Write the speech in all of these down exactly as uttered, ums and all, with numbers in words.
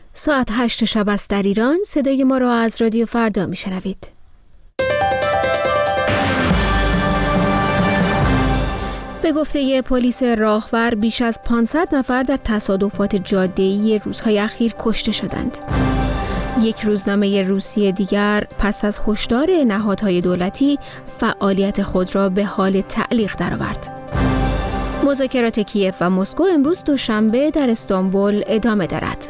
ساعت هشت شب است در ایران. صدای ما را از رادیو فردا میشنوید. به گفته پلیس راهور بیش از پانصد نفر در تصادفات جاده‌ای روزهای اخیر کشته شدند. یک روزنامه روسیه دیگر پس از هشدار نهادهای دولتی فعالیت خود را به حال تعلیق درآورد. مذاکرات کیف و مسکو امروز دوشنبه در استانبول ادامه دارد.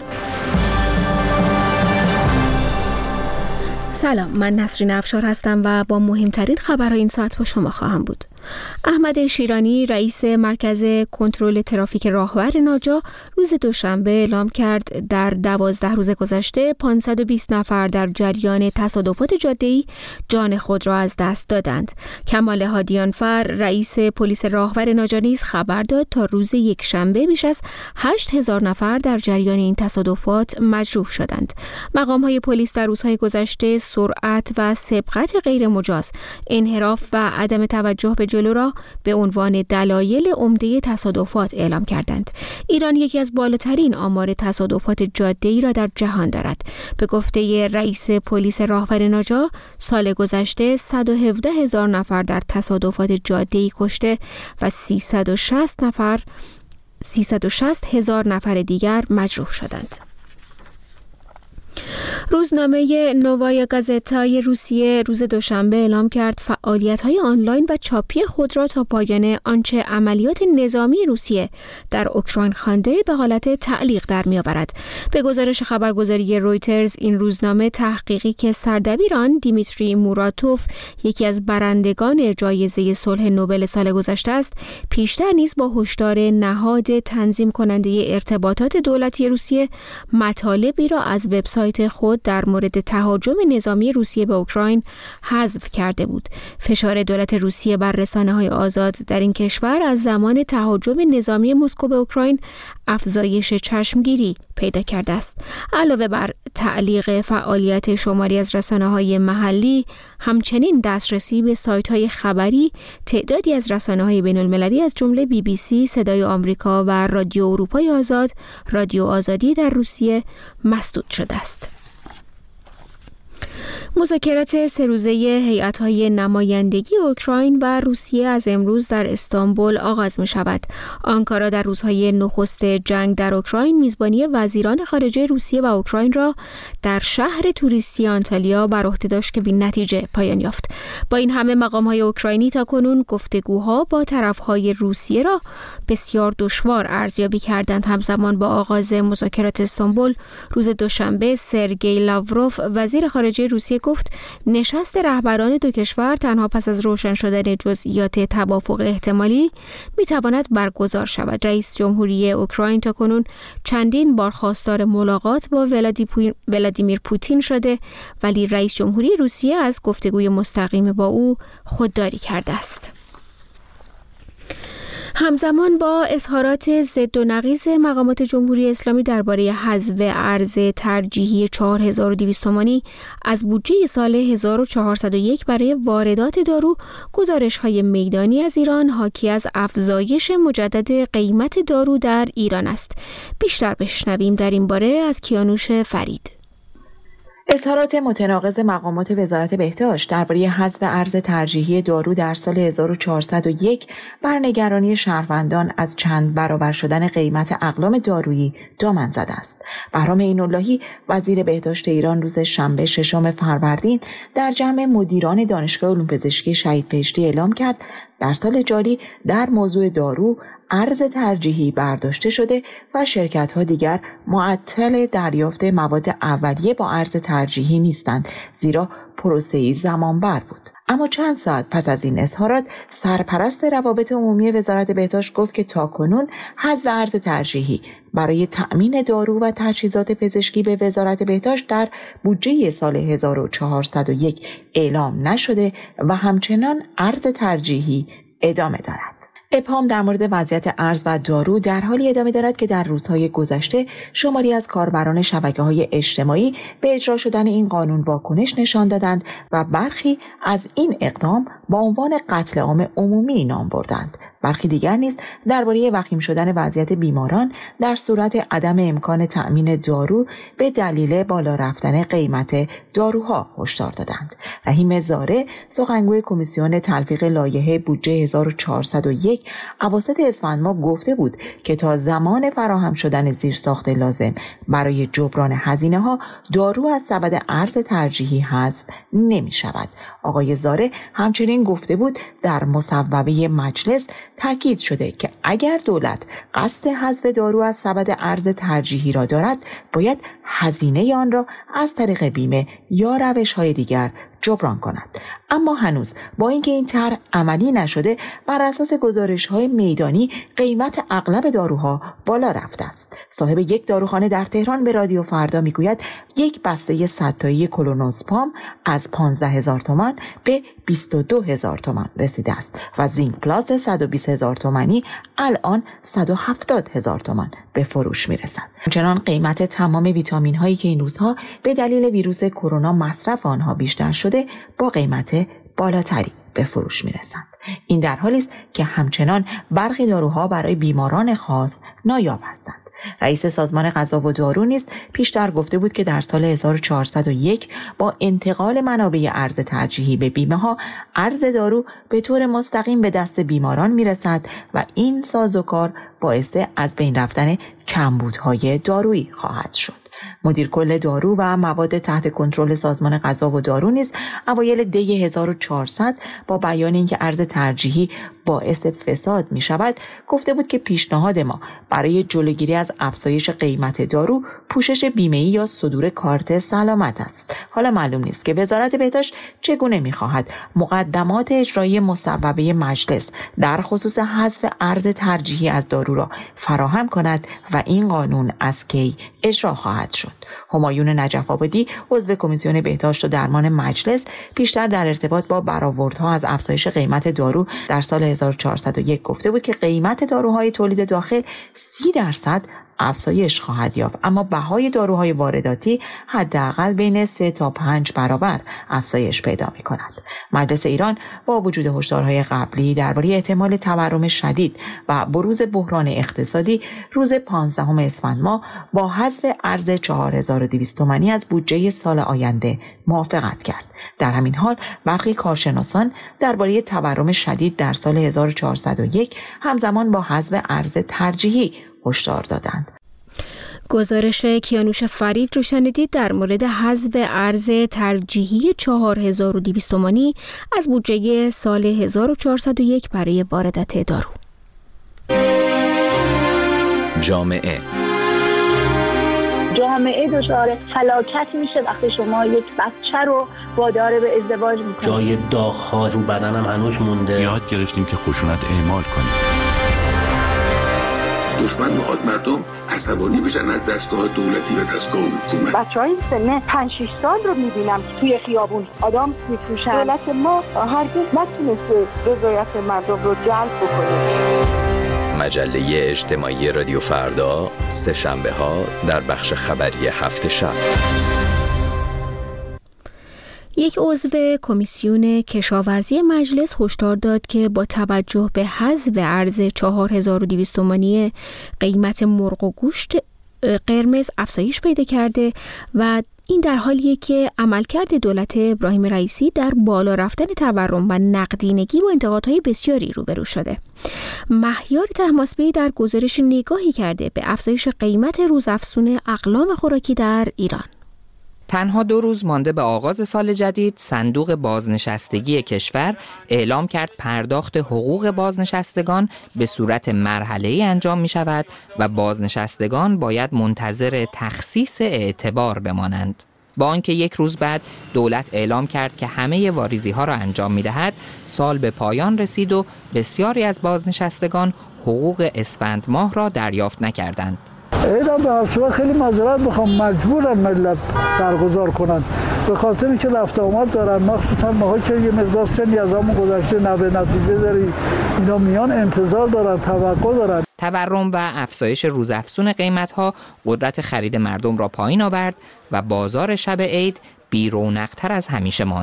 سلام، من نسرین افشار هستم و با مهمترین خبرهای این ساعت با شما خواهم بود. احمد شیرانی رئیس مرکز کنترل ترافیک راهور ناجا روز دوشنبه اعلام کرد در دوازده روز گذشته پانصد و بیست نفر در جریان تصادفات جاده‌ای جان خود را از دست دادند. کمال هادیانفر رئیس پلیس راهور ناجا نیز خبر داد تا روز یکشنبه بیش از هشت هزار نفر در جریان این تصادفات مجروح شدند. مقام‌های پلیس در روزهای گذشته سرعت و سبقت غیر مجاز، انحراف و عدم توجه به جلو را به عنوان دلایل عمده تصادفات اعلام کردند. ایران یکی از بالاترین آمار تصادفات جاده‌ای را در جهان دارد. به گفته رئیس پلیس راهور ناجا، سال گذشته صد و هفده هزار نفر در تصادفات جاده‌ای کشته و سیصد و شصت نفر سیصد و شصت هزار نفر دیگر مجروح شدند. روزنامه نووایا گازتای روسیه روز دوشنبه اعلام کرد فعالیت‌های آنلاین و چاپی خود را تا پایان آنچه عملیات نظامی روسیه در اوکراین خوانده به حالت تعلیق در می‌آورد. به گزارش خبرگزاری رویترز، این روزنامه تحقیقی که سردبیر آن دیمیتری موراتوف، یکی از برندگان جایزه صلح نوبل سال گذشته است، پیشتر نیز با هشدار نهاد تنظیم کننده ارتباطات دولتی روسیه مطالبی را از وبسایت خود در مورد تهاجم نظامی روسیه به اوکراین حذف کرده بود. فشار دولت روسیه بر رسانه‌های آزاد در این کشور از زمان تهاجم نظامی مسکو به اوکراین افزایش چشمگیری پیدا کرده است. علاوه بر تعلیق فعالیت شماری از رسانه‌های محلی، همچنین دسترسی به سایت‌های خبری تعدادی از رسانه‌های بین‌المللی از جمله بی بی سی، صدای آمریکا و رادیو اروپای آزاد، رادیو آزادی در روسیه مسدود شده است. مذاکرات سه روزه هیئت‌های نمایندگی اوکراین و روسیه از امروز در استانبول آغاز می شود. آنکارا در روزهای نخست جنگ در اوکراین میزبانی وزیران خارجه روسیه و اوکراین را در شهر توریستی آنتالیا بر عهده داشت که بی نتیجه پایان یافت. با این همه مقام‌های اوکراینی تاکنون گفتگوها با طرف‌های روسیه را بسیار دشوار ارزیابی کردند. همزمان با آغاز مذاکرات استانبول روز دوشنبه سرگئی لاوروف وزیر خارجه روسیه گفت نشست رهبران دو کشور تنها پس از روشن شدن جزئیات توافق احتمالی میتواند برگزار شود. رئیس جمهوری اوکراین تاکنون چندین بار خواستار ملاقات با ولادیمیر پوتین شده، ولی رئیس جمهوری روسیه از گفتگوی مستقیم با او خودداری کرده است. همزمان با اظهارات ضد و نقیض مقامات جمهوری اسلامی درباره حذف ارز ترجیحی چهار هزار و دویست تومانی از بودجه سال هزار و چهارصد و یک برای واردات دارو، گزارش‌های میدانی از ایران حاکی از افزایش مجدد قیمت دارو در ایران است. بیشتر بشنویم در این باره از کیانوش فرید. اظهارات متناقض مقامات وزارت بهداشت درباره حذف ارز ترجیحی دارو در سال هزار و چهارصد و یک بر نگرانی شهروندان از چند برابر شدن قیمت اقلام دارویی دامن زده است. بهرام عین‌اللهی وزیر بهداشت ایران روز شنبه ششم فروردین در جمع مدیران دانشگاه علوم پزشکی شهید بهشتی اعلام کرد در سال جاری در موضوع دارو ارز ترجیحی برداشته شده و شرکت‌ها دیگر معطل دریافت مواد اولیه با ارز ترجیحی نیستند، زیرا پروسه‌ای زمانبر بود. اما چند ساعت پس از این اظهارات سرپرست روابط عمومی وزارت بهداشت گفت که تاکنون حذف ارز ترجیحی برای تأمین دارو و تجهیزات پزشکی به وزارت بهداشت در بودجه سال هزار و چهارصد و یک اعلام نشده و همچنان ارز ترجیحی ادامه دارد. ابهام در مورد وضعیت ارز و دارو در حالی ادامه دارد که در روزهای گذشته شماری از کاربران شبکه‌های اجتماعی به اجرا شدن این قانون واکنش نشان دادند و برخی از این اقدام با عنوان قتل عام عمومی نام بردند. برخی دیگر نیز درباره وخیم شدن وضعیت بیماران در صورت عدم امکان تأمین دارو به دلیل بالا رفتن قیمت داروها هشدار دادند. رحیم زاره، سخنگوی کمیسیون تلفیق لایحه بودجه هزار و چهارصد و یک اواسط اسفند ماه گفته بود که تا زمان فراهم شدن زیرساخت لازم برای جبران هزینه ها دارو از سبد ارز ترجیحی حذف نمی شود. آقای زاره همچنین گفته بود در مصوبه مجلس تاکید شده که اگر دولت قصد حذف دارو از سبد ارز ترجیحی را دارد، باید هزینه آن را از طریق بیمه یا روش‌های دیگر جبران کند. اما هنوز با اینکه این طرح عملی نشده، بر اساس گزارش‌های میدانی قیمت اغلب داروها بالا رفته است. صاحب یک داروخانه در تهران به رادیو فردا میگوید یک بسته صد تایی کلونوسپام از پانزده هزار تومان به بیست و دو هزار تومان رسیده است و زینک پلاس صد و بیست هزار تومانی الان صد و هفتاد هزار تومان به فروش میرسد. همچنان قیمت تمام ویتامین هایی که این روزها به دلیل ویروس کرونا مصرف آنها بیشتر شده با قیمت بالاتری به فروش میرسند. این در حالی است که همچنان برخی داروها برای بیماران خاص نایاب هستند. رئیس سازمان غذا و دارو نیز پیشتر گفته بود که در سال هزار و چهارصد و یک با انتقال منابع ارز ترجیحی به بیمه ها، ارز دارو به طور مستقیم به دست بیماران میرسد و این سازوکار باعث از بین رفتن کمبودهای دارویی خواهد شد. مدیر کل دارو و مواد تحت کنترل سازمان غذا و دارو نیز اوایل دی هزار و چهارصد با بیان اینکه ارز ترجیحی باعث فساد می شود گفته بود که پیشنهاد ما برای جلوگیری از افزایش قیمت دارو پوشش بیمه‌ای یا صدور کارت سلامت است. حالا معلوم نیست که وزارت بهداشت چگونه می خواهد مقدمات اجرایی مصوبه مجلس در خصوص حذف ارز ترجیحی از دارو را فراهم کند و این قانون از کی اجرا خواهد شد. همایون نجف آبادی عضو کمیسیون بهداشت و درمان مجلس پیشتر در ارتباط با برآوردها از افزایش قیمت دارو در سال هزار و چهارصد و یک گفته بود که قیمت داروهای تولید داخل سی درصد افزایش خواهد یافت، اما بهای داروهای وارداتی حداقل بین سه تا پنج برابر افزایش پیدا می کند. مجلس ایران با وجود هشدارهای قبلی درباره احتمال تورم شدید و بروز بحران اقتصادی روز پانزدهم اسفند ماه با حذف ارز چهار هزار و دویست تومانی از بودجه سال آینده موافقت کرد. در همین حال برخی کارشناسان درباره تورم شدید در سال هزار و چهارصد و یک همزمان با حذف ارز ترجیحی هشدار دادند. گزارش کیانوش فرید رو شنیدید در مورد حذف ارز ترجیحی چهار هزار و دویست تومانی از بودجه سال هزار و چهارصد و یک برای واردات دارو. جامعه جامعه دچار فلاکت میشه وقتی شما یک بچه رو وادار به ازدواج میکنید. جای داغ‌ها رو بدنم هنوز مونده. یاد گرفتیم که خشونت اعمال کنیم. دشمن میخواد مردم عصبانی بشن از دستگاه دولتی و دستگاه حکومت. بچهای سن پنج شش سال رو میبینم که توی خیابون آدم میفروشن. دولت ما هرگز نتونسته رضایت مردم رو جلب بکنه. مجله اجتماعی رادیو فردا سه شنبه ها در بخش خبری هفت شب. یک عضو کمیسیون کشاورزی مجلس هشدار داد که با توجه به حذف ارز چهار هزار و دویست تومانی قیمت مرغ و گوشت قرمز افزایش پیدا کرده و این در حالیه که عملکرد دولت ابراهیم رئیسی در بالا رفتن تورم و نقدینگی با انتقادهای بسیاری روبرو شده. مهیار طهماسبی در گزارش نگاهی کرده به افزایش قیمت روزافزون اقلام خوراکی در ایران. تنها دو روز مانده به آغاز سال جدید، صندوق بازنشستگی کشور اعلام کرد پرداخت حقوق بازنشستگان به صورت مرحله‌ای انجام می شود و بازنشستگان باید منتظر تخصیص اعتبار بمانند. با آنکه یک روز بعد دولت اعلام کرد که همه واریزی ها را انجام می دهد، سال به پایان رسید و بسیاری از بازنشستگان حقوق اسفند ماه را دریافت نکردند. اینا به هر صورت خیلی معذرت میخوام، مجبورن ملت برگزار کنن به خاطر اینکه رفت آمد دارن، مخصوصا ماها که یه مقدار سنی از همون گذشته نوه نتیجه داری، اینا میان انتظار دارن، توقع دارن. تورم و افزایش روزافزون قیمت‌ها قدرت خرید مردم را پایین آورد و بازار شب عید بی‌رونق‌تر از همیشه ماند.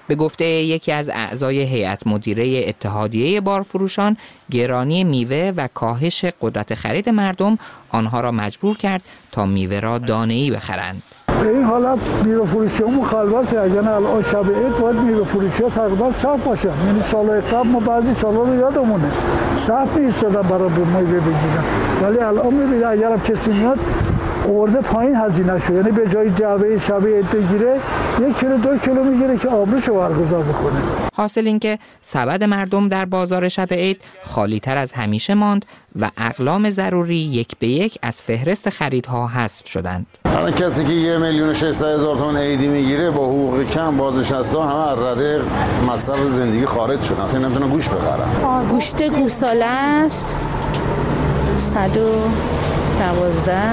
به گفته یکی از اعضای هیئت مدیره اتحادیه بارفروشان، گرانی میوه و کاهش قدرت خرید مردم آنها را مجبور کرد تا میوه را دانه‌ای بخرند. به این حالت میوه فروشی ها مخالفت، اگر الان شب عید باید میوه فروشی ها تقریبا صف باشن. یعنی سالهای قبل ما بعضی سالا رو یادمونه صف می‌ایستادن برای میوه بگیرن، ولی الان می‌بینید اگر هم کسی میاد آورده پایین هزینه شو، یعنی به جای جعبه شب عید بگیره یک کیلو دو کیلو میگیره که آبروشو برگزار بکنه. حاصل این که سبد مردم در بازار شب عید خالی‌تر از همیشه ماند و اقلام ضروری یک به یک از فهرست خریدها حذف شدند. الان کسی که یه میلیون و ششصد هزار تومان عیدی میگیره با حقوق کم بازنشسته همه از رده مصرف زندگی خارج شدن، اصلا نمیتونن گوشت بخرن. گوشت گوساله است صد و دوازده.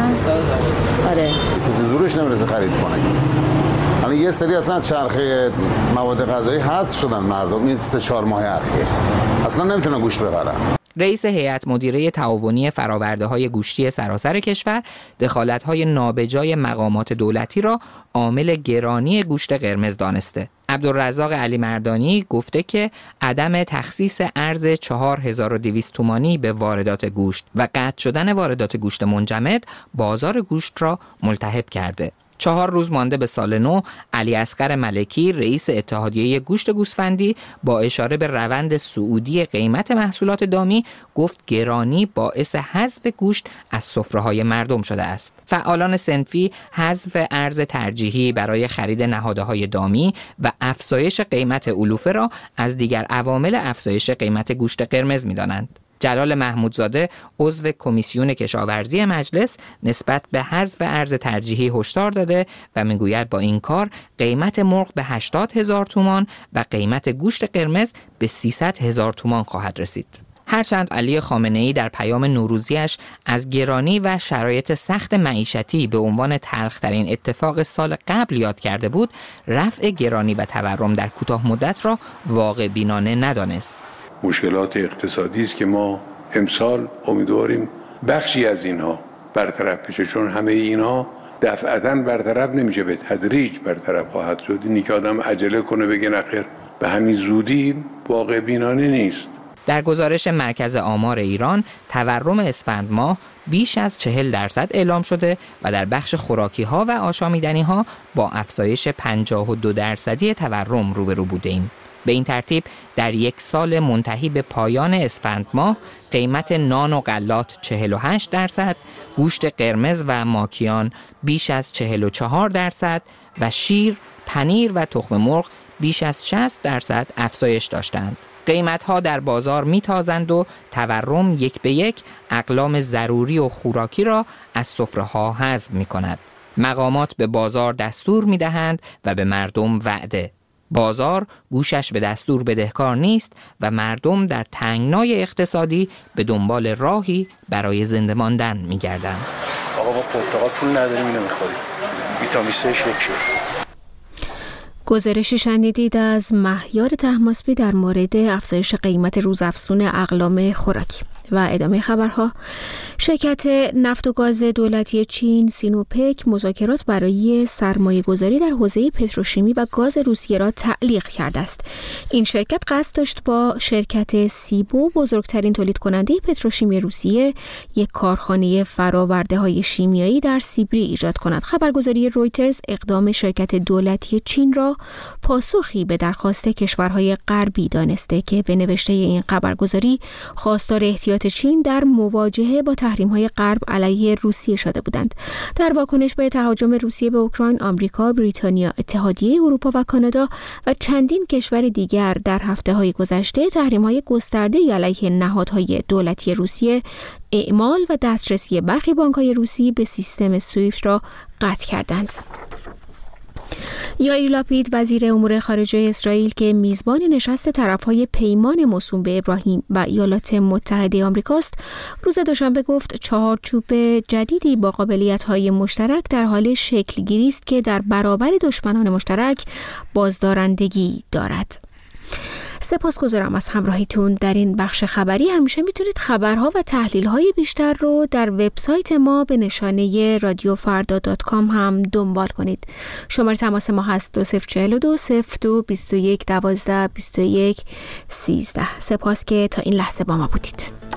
آره کسی زورش نمیرسه خرید کنه. الان یه سری اصلا چرخه مواد غذایی حذف شدن مردم این سه چهار ماه اخیر اصلا نمیتونن گوشت بخرن. رئیس هیئت مدیره تعاونی فرآورده‌های گوشتی سراسر کشور دخالت‌های نابجای مقامات دولتی را عامل گرانی گوشت قرمز دانسته. عبدالرزاق علی مردانی گفته که عدم تخصیص ارز چهار هزار و دویست تومانی به واردات گوشت و قطع شدن واردات گوشت منجمد بازار گوشت را ملتهب کرده. چهار روز مانده به سال نو، علی اصغر ملکی رئیس اتحادیه گوشت گوسفندی با اشاره به روند صعودی قیمت محصولات دامی گفت گرانی باعث حذف گوشت از سفره‌های مردم شده است. فعالان صنفی حذف ارز ترجیحی برای خرید نهادهای دامی و افزایش قیمت علوفه را از دیگر عوامل افزایش قیمت گوشت قرمز می‌دانند. جلال محمودزاده عضو کمیسیون کشاورزی مجلس نسبت به حذف ارز ترجیحی هشدار داده و میگوید با این کار قیمت مرغ به هشتاد هزار تومان و قیمت گوشت قرمز به سیصد هزار تومان خواهد رسید. هرچند علی خامنه‌ای در پیام نوروزیش از گرانی و شرایط سخت معیشتی به عنوان تلخ‌ترین اتفاق سال قبل یاد کرده بود، رفع گرانی و تورم در کوتاه مدت را واقع بینانه ندانست. مشکلات اقتصادی است که ما امسال امیدواریم بخشی از اینها برطرف بشه، چون همه اینها دفعتاً برطرف نمیشه، به تدریج برطرف خواهد شد. اینی که آدم عجله کنه بگه نخیر به همین زودی واقع بینانه نیست. در گزارش مرکز آمار ایران، تورم اسفند ماه بیش از چهل درصد اعلام شده و در بخش خوراکی ها و آشامیدنی ها با افزایش پنجاه و دو درصدی تورم روبرو بودیم. به این ترتیب در یک سال منتهی به پایان اسفند ماه قیمت نان و غلات چهل و هشت درصد، گوشت قرمز و ماکیان بیش از چهل و چهار درصد و شیر، پنیر و تخم مرغ بیش از شصت درصد افزایش داشتند. قیمت‌ها در بازار میتازند و تورم یک به یک اقلام ضروری و خوراکی را از سفره‌ها حذف می‌کند. مقامات به بازار دستور می‌دهند و به مردم وعده. بازار گوشش به دستور بدهکار نیست و مردم در تنگنای اقتصادی به دنبال راهی برای زنده ماندن می‌گردند. آقا ما پرتقال پول نداریم اینو می‌خوریم. ویتامین سه یکی. گزارشی شنیدید از مهیار طهماسبی در مورد افزایش قیمت روزافزون اقلام خوراکی. و ادامه خبرها، شرکت نفت و گاز دولتی چین سینوپک مذاکرات برای سرمایه گذاری در حوزه پتروشیمی و گاز روسیه را تعلیق کرده است. این شرکت قصد داشت با شرکت سیبو، بزرگترین تولید کننده پتروشیمی روسیه، یک کارخانه فراورده شیمیایی در سیبری ایجاد کند. خبرگزاری رویترز اقدام شرکت دولتی چین را پاسخی به درخواست کشورهای غربی دانسته که به نوشته این خبرگزاری خواستار احتیاط چین در مواجهه با تحریم‌های غرب علیه روسیه شده بودند. در واکنش به تهاجم روسیه به اوکراین، آمریکا، بریتانیا، اتحادیه اروپا و کانادا و چندین کشور دیگر در هفته‌های گذشته تحریم‌های گسترده‌ای علیه نهادهای دولتی روسیه، اعمال و دسترسی برخی بانک‌های روسی به سیستم سویفت را قطع کردند. یائیر لاپید وزیر امور خارجه اسرائیل که میزبان نشست طرف‌های پیمان موسوم به ابراهیم و ایالات متحده آمریکاست، روز دوشنبه گفت چهارچوب جدیدی با قابلیت‌های مشترک در حال شکل‌گیری است که در برابر دشمنان مشترک بازدارندگی دارد. سپاسگزارم از همراهیتون در این بخش خبری. همیشه میتونید خبرها و تحلیل‌های بیشتر رو در وبسایت ما به نشانه رادیو فردا دات کام هم دنبال کنید. شماره تماس ما هست دو صفر چهل دو صفر دو بیست و یک دوازده بیست و یک سیزده. سپاس که تا این لحظه با ما بودید.